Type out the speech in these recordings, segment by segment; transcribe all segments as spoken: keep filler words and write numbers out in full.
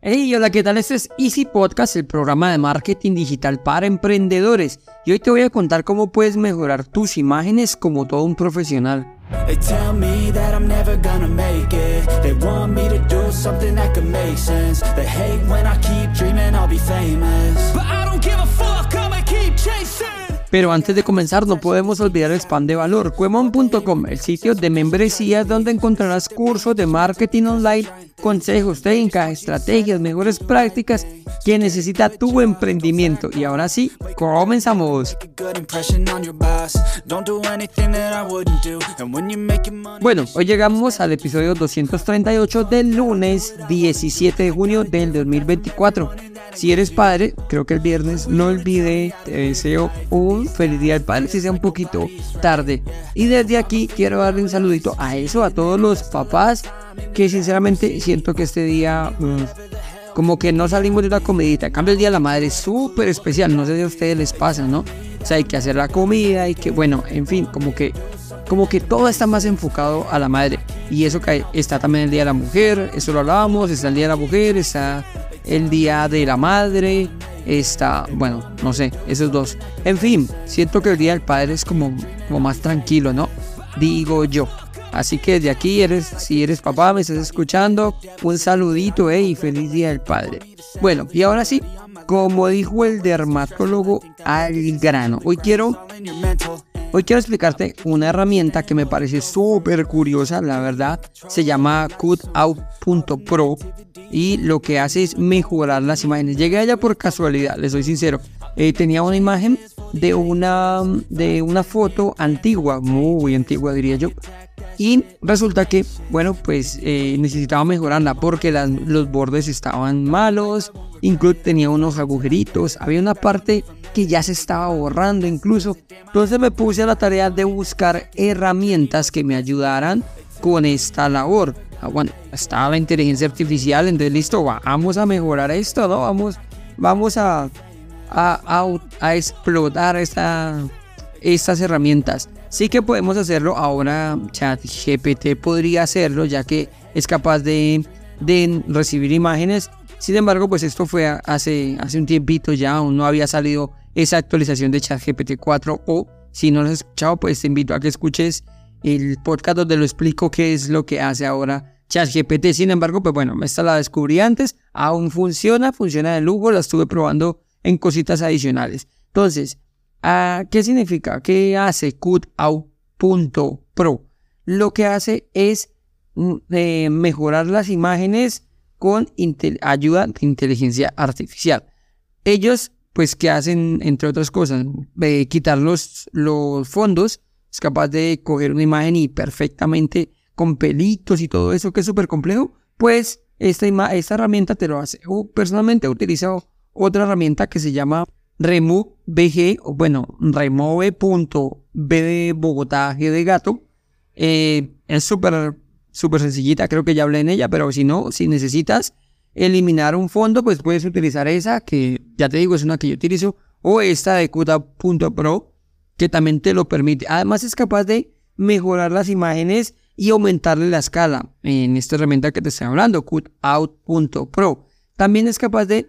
Hey, hola, ¿qué tal? Este es Easy Podcast, el programa de marketing digital para emprendedores. Y hoy te voy a contar cómo puedes mejorar tus imágenes como todo un profesional. They tell me that I'm never gonna make it. They want me to do something that could make sense. They hate when I keep dreaming I'll be famous. But I don't give a fuck, I'ma keep chasing. Pero antes de comenzar no podemos olvidar el spam de valor, cuemon punto com, el sitio de membresías donde encontrarás cursos de marketing online, consejos, técnicas, estrategias, mejores prácticas que necesita tu emprendimiento. Y ahora sí, comenzamos. Bueno, hoy llegamos al episodio doscientos treinta y ocho del lunes diecisiete de junio del dos mil veinticuatro. Si eres padre, creo que el viernes no olvidé, te deseo un feliz día del padre, si sea un poquito tarde. Y desde aquí quiero darle un saludito a eso, a todos los papás, que sinceramente siento que este día mmm, como que no salimos de una comidita. En cambio el día de la madre es súper especial, no sé si a ustedes les pasa, ¿no? O sea, hay que hacer la comida y que, bueno, en fin, como que, como que todo está más enfocado a la madre. Y eso que está también el día de la mujer, eso lo hablábamos, está el día de la mujer, está el día de la madre, está, bueno, no sé, esos dos. En fin, siento que el día del padre es como, como más tranquilo, ¿no? Digo yo. Así que desde aquí, eres, si eres papá, me estás escuchando, un saludito, eh, y feliz día del padre. Bueno, y ahora sí, como dijo el dermatólogo, al grano. Hoy quiero, hoy quiero explicarte una herramienta que me parece súper curiosa, la verdad. Se llama cutout punto pro y lo que hace es mejorar las imágenes. Llegué allá por casualidad, les soy sincero. Eh, tenía una imagen de una, de una foto antigua, muy antigua diría yo. Y resulta que, bueno, pues eh, necesitaba mejorarla porque las, los bordes estaban malos, incluso tenía unos agujeritos, había una parte que ya se estaba borrando incluso. Entonces me puse a la tarea de buscar herramientas que me ayudaran con esta labor. Ah, bueno, estaba la inteligencia artificial, entonces listo, vamos a mejorar esto, ¿no? Vamos, vamos a, a, a, a explotar esta, estas herramientas. Sí que podemos hacerlo, ahora ChatGPT podría hacerlo ya que es capaz de, de recibir imágenes. Sin embargo, pues esto fue hace, hace un tiempito ya, aún no había salido esa actualización de ChatGPT cuatro, o si no lo has escuchado, pues te invito a que escuches el podcast donde lo explico qué es lo que hace ahora ChatGPT. Sin embargo, pues bueno, esta la descubrí antes, aún funciona, funciona de lujo, la estuve probando en cositas adicionales. Entonces, ¿qué significa? ¿Qué hace cutout punto pro? Lo que hace es eh, mejorar las imágenes con ayuda de inteligencia artificial. Ellos, pues, ¿qué hacen? Entre otras cosas, eh, quitar los, los fondos. Es capaz de coger una imagen y perfectamente con pelitos y todo eso, que es súper complejo. Pues esta, esta herramienta te lo hace. O personalmente he utilizado otra herramienta que se llama Remove B G, o bueno, remove punto b de Bogotá, G de gato. Eh, es súper súper sencillita, creo que ya hablé en ella, pero si no, si necesitas eliminar un fondo, pues puedes utilizar esa, que ya te digo, es una que yo utilizo, o esta de cutout punto pro, que también te lo permite. Además es capaz de mejorar las imágenes y aumentarle la escala en esta herramienta que te estoy hablando, cutout punto pro. También es capaz de,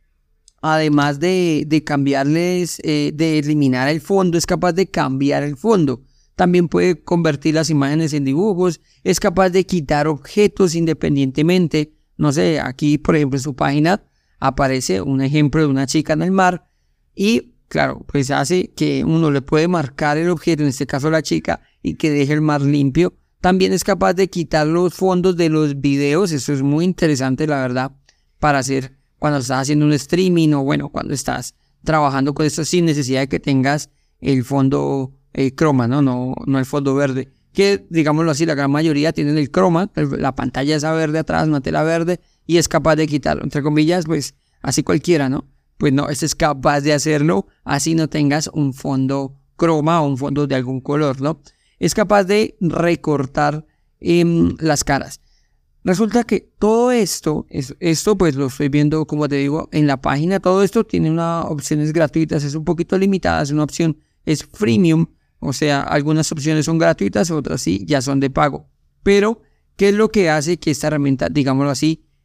además de, de cambiarles, eh, de eliminar el fondo, es capaz de cambiar el fondo. También puede convertir las imágenes en dibujos, es capaz de quitar objetos independientemente. No sé, aquí por ejemplo en su página aparece un ejemplo de una chica en el mar y claro, pues hace que uno le puede marcar el objeto, en este caso la chica, y que deje el mar limpio. También es capaz de quitar los fondos de los videos, eso es muy interesante la verdad, para hacer cuando estás haciendo un streaming o bueno, cuando estás trabajando con esto sin necesidad de que tengas el fondo eh, croma, ¿no? No, no el fondo verde. Que digámoslo así, la gran mayoría tienen el croma, la pantalla esa verde atrás, una tela verde, y es capaz de quitarlo. Entre comillas, pues así cualquiera, ¿no? Pues no, este es capaz de hacerlo, así no tengas un fondo croma o un fondo de algún color, ¿no? Es capaz de recortar eh, las caras. Resulta que todo esto, es, esto pues lo estoy viendo, como te digo, en la página. Todo esto tiene unas opciones gratuitas, es un poquito limitada, es una opción, es freemium, o sea, algunas opciones son gratuitas, otras sí, ya son de pago. Pero, ¿qué es lo que hace que esta herramienta, digámoslo así,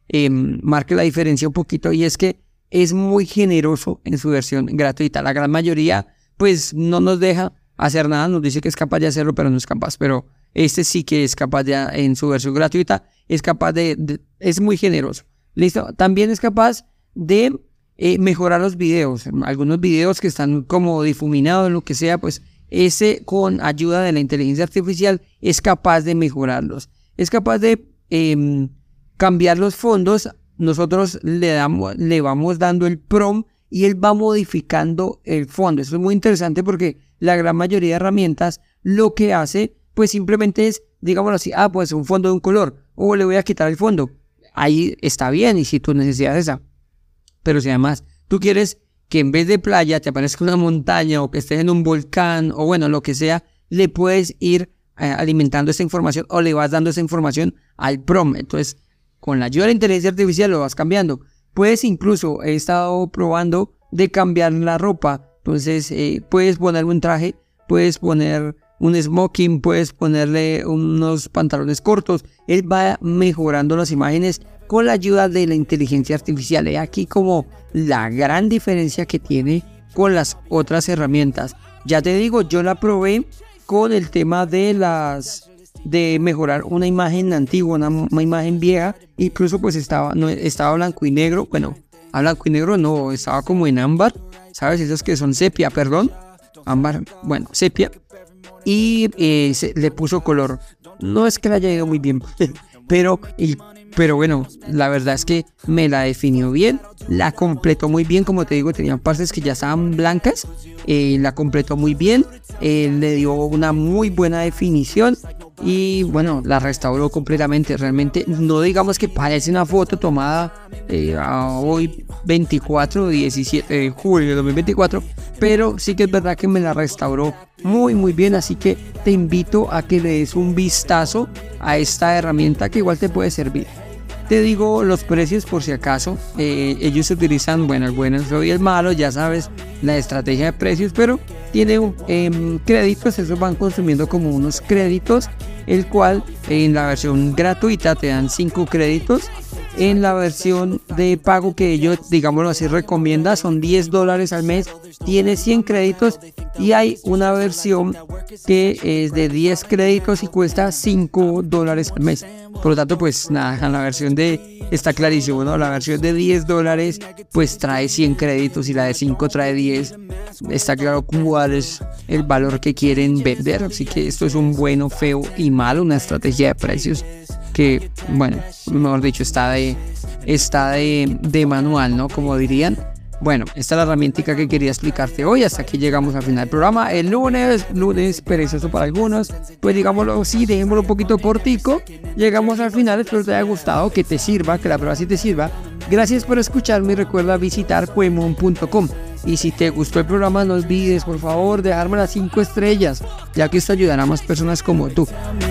eh, marque la diferencia un poquito, y es que es muy generoso en su versión gratuita. La gran mayoría pues no nos deja hacer nada, nos dice que es capaz de hacerlo, pero no es capaz. Pero este sí que es capaz de, en su versión gratuita, es capaz de, de es muy generoso. ¿Listo? También es capaz de eh, mejorar los videos. Algunos videos que están como difuminados, lo que sea, pues ese con ayuda de la inteligencia artificial es capaz de mejorarlos. Es capaz de eh, cambiar los fondos. Nosotros le, damos, le vamos dando el prompt y él va modificando el fondo. Eso es muy interesante porque la gran mayoría de herramientas lo que hace pues simplemente es, digámoslo así, ah, pues un fondo de un color, o le voy a quitar el fondo. Ahí está bien, y si tu necesidad es esa. Pero si además tú quieres que en vez de playa te aparezca una montaña, o que estés en un volcán, o bueno, lo que sea, le puedes ir eh, alimentando esa información, o le vas dando esa información al prompt. Entonces, con la ayuda de la inteligencia artificial lo vas cambiando. Puedes incluso, he estado probando de cambiar la ropa. Entonces, eh, puedes ponerle un traje, puedes poner un smoking, puedes ponerle unos pantalones cortos. Él va mejorando las imágenes con la ayuda de la inteligencia artificial. Y aquí como la gran diferencia que tiene con las otras herramientas. Ya te digo, yo la probé con el tema de las de mejorar una imagen antigua, una, una imagen vieja. Incluso pues estaba, no, estaba blanco y negro. Bueno, a blanco y negro no, estaba como en ámbar. ¿Sabes? Esos que son sepia, perdón. Ámbar, bueno, sepia. Y eh, se, le puso color. No es que le haya ido muy bien, pero, y, pero bueno, la verdad es que me la definió bien, la completó muy bien. Como te digo, tenía partes que ya estaban blancas, eh, la completó muy bien, eh, le dio una muy buena definición y bueno, la restauró completamente. Realmente no digamos que parece una foto tomada eh, a hoy veinticuatro, diecisiete de julio de dos mil veinticuatro, pero sí que es verdad que me la restauró muy muy bien. Así que te invito a que le des un vistazo a esta herramienta que igual te puede servir. Te digo los precios por si acaso. eh, ellos utilizan, bueno, el bueno, el feo y el malo, ya sabes, la estrategia de precios, pero tiene eh, créditos. Esos van consumiendo como unos créditos, el cual en la versión gratuita te dan cinco créditos. En la versión de pago que ellos, digámoslo así, recomienda, son diez dólares al mes, tiene cien créditos. Y hay una versión que es de diez créditos y cuesta cinco dólares al mes. Por lo tanto, pues nada, la versión de, está clarísimo, ¿no? La versión de diez dólares pues trae cien créditos y la de cinco trae diez. Está claro cuál es el valor que quieren vender. Así que esto es un bueno, feo y malo, una estrategia de precios que, bueno, mejor dicho, está de, está de, de manual, ¿no? Como dirían. Bueno, esta es la herramienta que quería explicarte hoy. Hasta aquí llegamos al final del programa. El lunes, lunes perezoso para algunos, pues digámoslo así, dejémoslo un poquito cortico. Llegamos al final, espero te haya gustado, que te sirva, que la prueba sí te sirva. Gracias por escucharme y recuerda visitar cuemon punto com. Y si te gustó el programa, no olvides, por favor, dejarme las cinco estrellas, ya que esto ayudará a más personas como tú.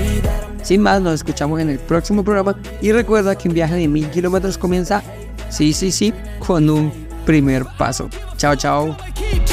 Sin más, nos escuchamos en el próximo programa. Y recuerda que un viaje de mil kilómetros comienza, sí, sí, sí, con un primer paso. Chao, chao.